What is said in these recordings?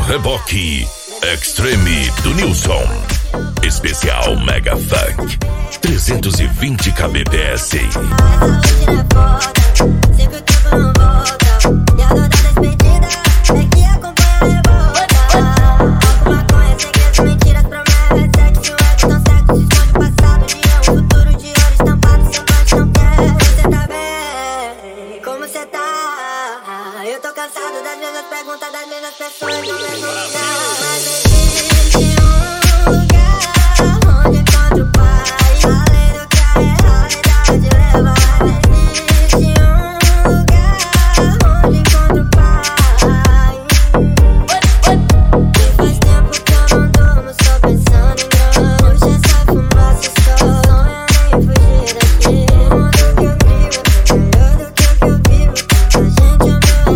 Reboque Extreme do Nilson. Especial Mega Funk 320 kbps. Eu tô cansado das mesmas perguntas, das mesmas pessoas no mesmo lugar. Mas existe um lugar onde encontro paz, além do que a realidade leva. Existe um lugar onde encontro paz. E faz tempo que eu não durmo, só pensando em grana. Hoje essa fumaça só sonha em fugir daqui. O mundo que eu vivo é melhor do que o que eu vivo. A gente é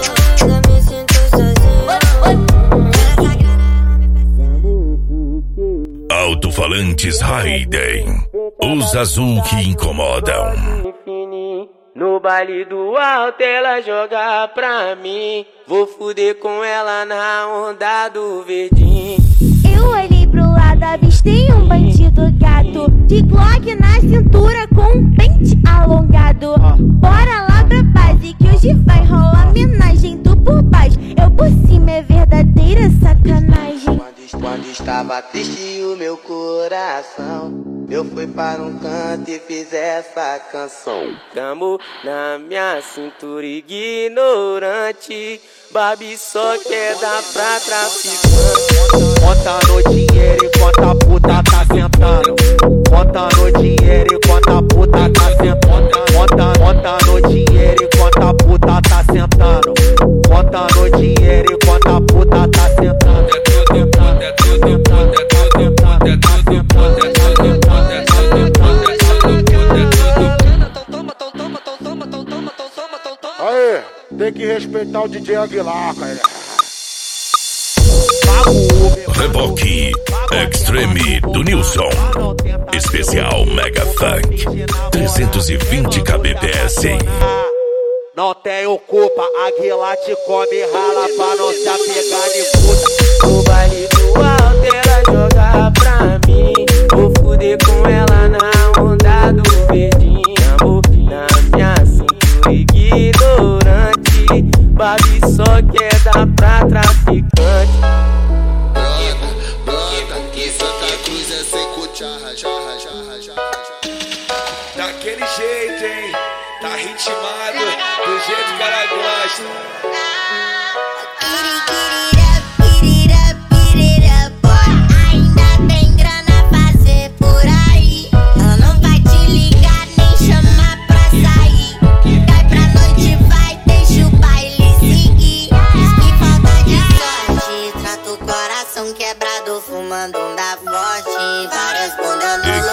Alto-falantes Raiden, os azul que incomodam. No baile do alto ela joga pra mim. Vou fuder com ela na onda do verdinho. Eu olhei pro lado, avistei um bandido gato, de Glock na cintura com um pente alongado. Bora lá pra base que hoje vai rolar homenagem do por baixo. Eu por cima é verdadeira sacanagem. Quando estava triste o meu coração, eu fui para um canto e fiz essa canção. Tamo na minha cintura ignorante, Babi só quer dar pra traficante. Conta no dinheiro enquanto a puta tá sentando. Conta no dinheiro enquanto a puta tá sentando. Conta no dinheiro enquanto a puta tá sentando. Conta no dinheiro enquanto a puta tá sentando. Aê, tem que respeitar o DJ Aguilar, cara. Reboque Extreme do Nilson. Especial Mega Funk 320 kbps. Não tenho culpa, Aguilar te come rala pra não se apegar de puta. No baile do alto ela joga pra mim. Vou fuder com ela na onda do verdinho. Amor na minha cintura ignorante, Babi só quer dar pra traficante. Brota, que Santa Cruz é sem cucharra, jarra, jarra, jarra. Daquele jeito, hein? Tá ritmado, do jeito que ela gosta. Ainda tem grana a fazer por aí. Ela não vai te ligar nem chamar pra sair. Cai pra noite, vai, deixa o baile seguir. Diz que falta de sorte, trata o coração quebrado fumando